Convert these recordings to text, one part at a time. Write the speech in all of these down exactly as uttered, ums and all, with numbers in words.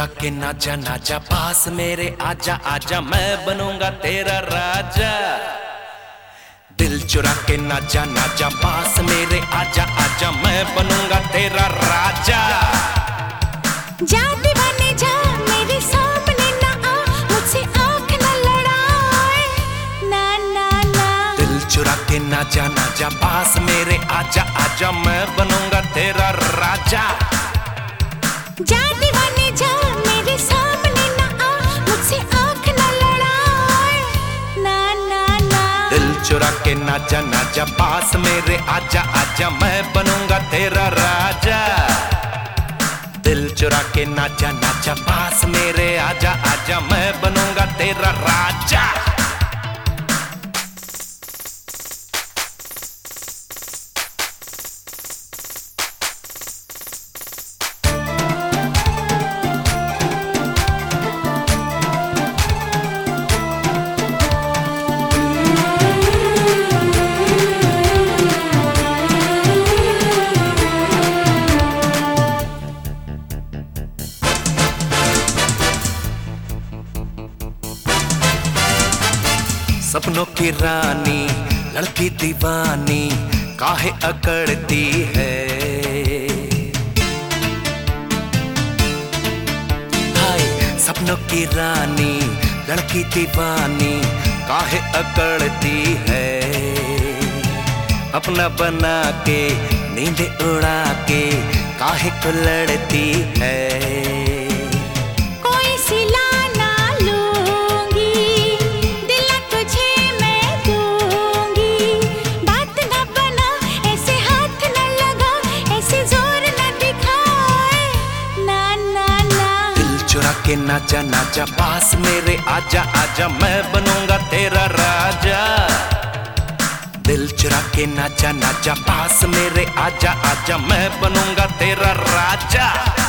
चुरा के नाचा नाचा पास मेरे आजा आजा मैं बनूंगा तेरा राजा। दिल चुरा के नाचा नाचा पास मेरे आजा आजा मैं बनूंगा तेरा राजा। जा दीवाने जा मेरे सामने ना आ, मुझसे आँख न लड़ाए ना ना ना। दिल चुरा के नाचा नाचा पास मेरे आजा आजा मैं बनूंगा तेरा राजा। जा दीवाने जा मेरे सामने ना आ, मुझसे आँख न लड़ाए ना ना ना। दिल चुरा के नाचा नाचा पास मेरे आजा आजा मैं बनूंगा तेरा राजा। दिल चुरा के नाचा नाचा पास मेरे आजा आजा मैं बनूंगा तेरा राजा। सपनों की रानी लड़की दीवानी काहे अकड़ती है। हाय सपनों की रानी लड़की दीवानी काहे अकड़ती है। अपना बना के नींद उड़ा के काहे को लड़ती है। के नाचा नाचा पास मेरे आजा आजा मैं बनूंगा तेरा राजा। दिल चुरा के नाचा नाचा पास मेरे आजा आजा मैं बनूंगा तेरा राजा।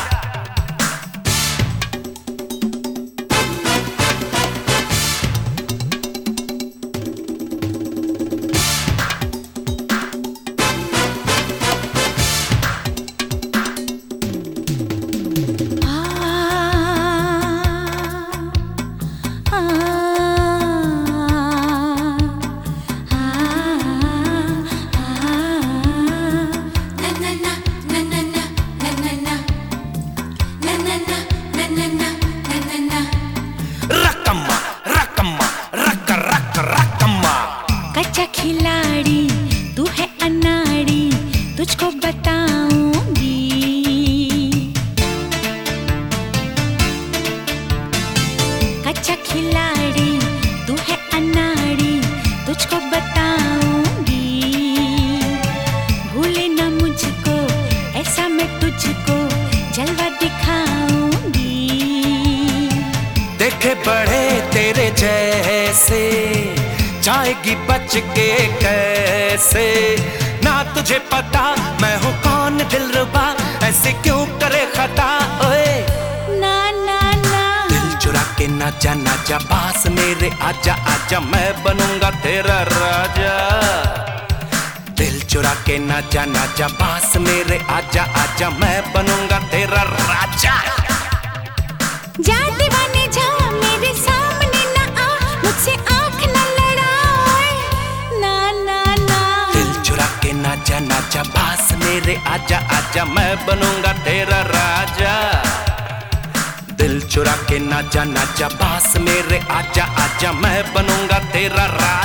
कच्चा खिलाड़ी तू है अनाड़ी तुझको बताऊंगी। कच्चा खिलाड़ी तू है अनाड़ी तुझको बताऊंगी। भूले ना मुझको ऐसा मैं तुझको जलवा दिखाऊंगी। देखे बड़े तेरे जैसे जाएगी बच के कैसे। ना तुझे पता मैं हूँ कौन दिलरुबा ऐसे क्यों करे खता ओए ना ना ना। दिल चुरा के नाचा नाचा पास मेरे आजा आजा मैं बनूंगा तेरा राजा। दिल चुरा के नाचा नाचा पास मेरे आजा आजा मैं बनूंगा तेरा राजा। जा दीवाने जा मेरे सामने ना आ, मुझसे आँख न लड़ाए ना ना ना। दिल चुरा के नाचा नाचा पास मेरे आजा आजा मैं बनूंगा तेरा राजा। दिल चुरा के नाचा नाचा पास मेरे आजा आजा मैं बनूंगा तेरा राजा।